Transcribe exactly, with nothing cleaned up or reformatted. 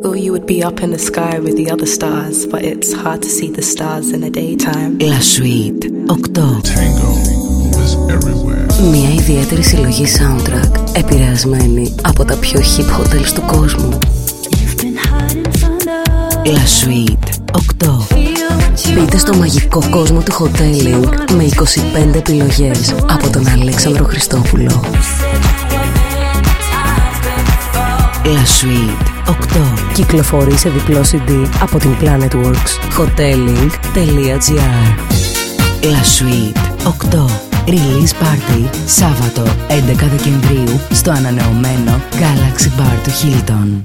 Or you would be up in the sky with the other stars, but it's hard to see the stars in the daytime. La Suite οκτώ. Tango is everywhere. Μια ιδιαίτερη συλλογή soundtrack επηρεασμένη από τα πιο hip hotels του κόσμου. La Suite οκτώ. Μπείτε στο μαγικό κόσμο του hoteling με είκοσι πέντε επιλογές από τον Αλέξανδρο Χριστόπουλο. La Suite οκτώ. Κυκλοφορεί σε διπλό σι ντι από την Planetworks. hoteling τελεία τζι άρ. La Suite οκτώ. Release Party Σάββατο έντεκα Δεκεμβρίου στο ανανεωμένο Galaxy Bar του Hilton.